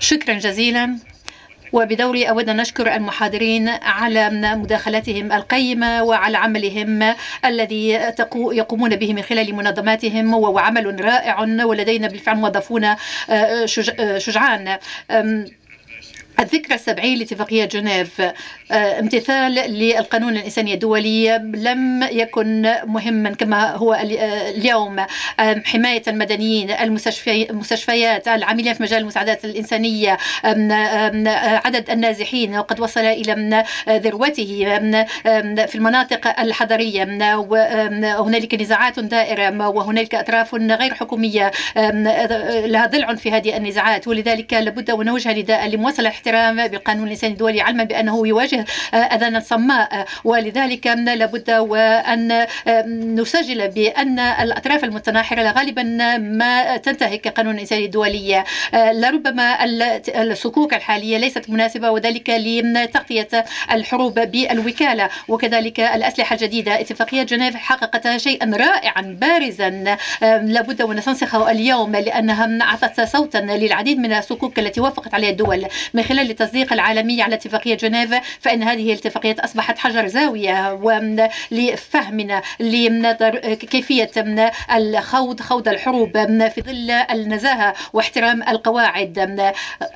شكرا جزيلا. وبدوري أود أن أشكر المحاضرين على مداخلاتهم القيمة وعلى عملهم الذي يقومون به من خلال منظماتهم، وهو عمل رائع، ولدينا بالفعل موظفون شجعان. الذكرى 70 لاتفاقية جنيف امتثال للقانون الإنساني الدولي لم يكن مهما كما هو اليوم. حماية المدنيين، المستشفيات، العاملين في مجال المساعدات الإنسانية، عدد النازحين وقد وصل إلى ذروته في المناطق الحضرية، وهنالك نزاعات دائرة وهنالك أطراف غير حكومية لها ضلع في هذه النزاعات، ولذلك لابد ونوجه نداء لمواصلة الاحترام بالقانون الإنساني الدولي، علما بأنه يواجه أذانا صماء، ولذلك لابد وأن نسجل بأن الأطراف المتناحرة غالبا ما تنتهك قانون الإنساني الدولي. لربما الصكوك الحالية ليست مناسبة، وذلك لتغطية الحروب بالوكالة، وكذلك الأسلحة الجديدة. اتفاقية جنيف حققت شيئا رائعا بارزا لابد ونستنسخه اليوم، لأنها أعطت صوتا للعديد من الصكوك التي وافقت عليها الدول من خلال التصديق العالمي على اتفاقية جنيف. فإن هذه الاتفاقيات أصبحت حجر زاوية ولفهمنا لكيفية خوض الحروب في ظل النزاهة واحترام القواعد.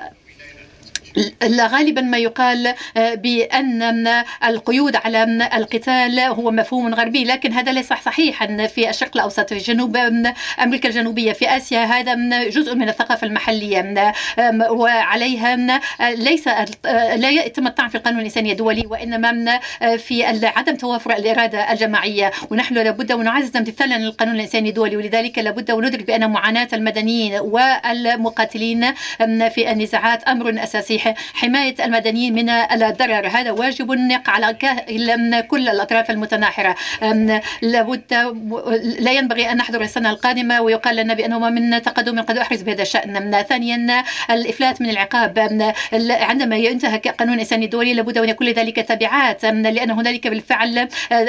لا، غالبا ما يقال بأن القيود على القتال هو مفهوم غربي، لكن هذا ليس صحيحا. في الشرق الأوسط، في جنوب أمريكا الجنوبية، في آسيا، هذا جزء من الثقافة المحلية، وعليها لا يتم الطعن في القانون الإنساني الدولي، وإنما في عدم توافر الإرادة الجماعية. ونحن لابد ونعزز امتثالا للقانون الإنساني الدولي، ولذلك لابد وندرك بأن معاناة المدنيين والمقاتلين في النزاعات أمر أساسي. حماية المدنيين من الضرر هذا واجب يقع على كل الأطراف المتناحرة. لابد لا ينبغي أن نحضر السنة القادمة ويقال لنا بأنه ما من تقدم قد أحرز بهذا الشأن. ثانيا، الإفلات من العقاب. عندما ينتهك قانون الإنساني الدولي لابد أن يكون لذلك تبعات، لأن هنالك بالفعل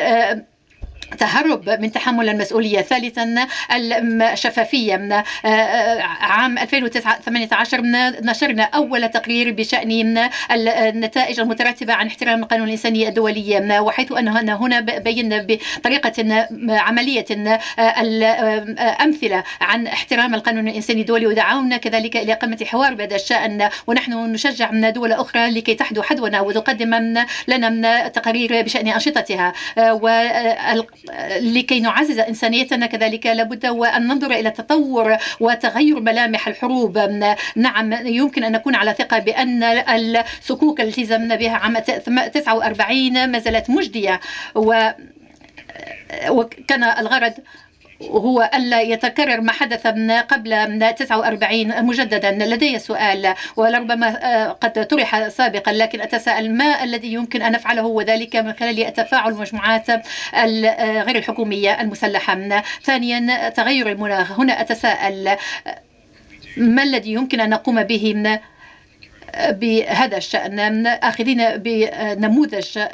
تهرب من تحمل المسؤولية. ثالثا، الشفافية. عام 2018 نشرنا أول تقرير بشأن النتائج المترتبة عن احترام القانون الإنساني الدولي، وحيث أن هنا بينا بطريقة عملية الأمثلة عن احترام القانون الإنساني الدولي، ودعونا كذلك إلى إقامة حوار بهذا الشأن. ونحن نشجع من دول أخرى لكي تحدو حدونا وتقدم لنا تقارير بشأن أنشطتها، لكي نعزز إنسانيتنا. كذلك لابد وأن ننظر إلى تطور وتغير ملامح الحروب. نعم، يمكن أن نكون على ثقة بأن الصكوك التي التزمنا بها عام 49 ما زالت مجدية، وكان الغرض هو ألا يتكرر ما حدث قبل 49 مجددا. لدي سؤال ولربما قد طرح سابقا، لكن أتساءل ما الذي يمكن أن نفعله، وذلك من خلال التفاعل المجموعات غير الحكومية المسلحة. ثانيا، تغير المناخ. هنا أتساءل ما الذي يمكن أن نقوم به بهذا الشأن، آخذين بنموذج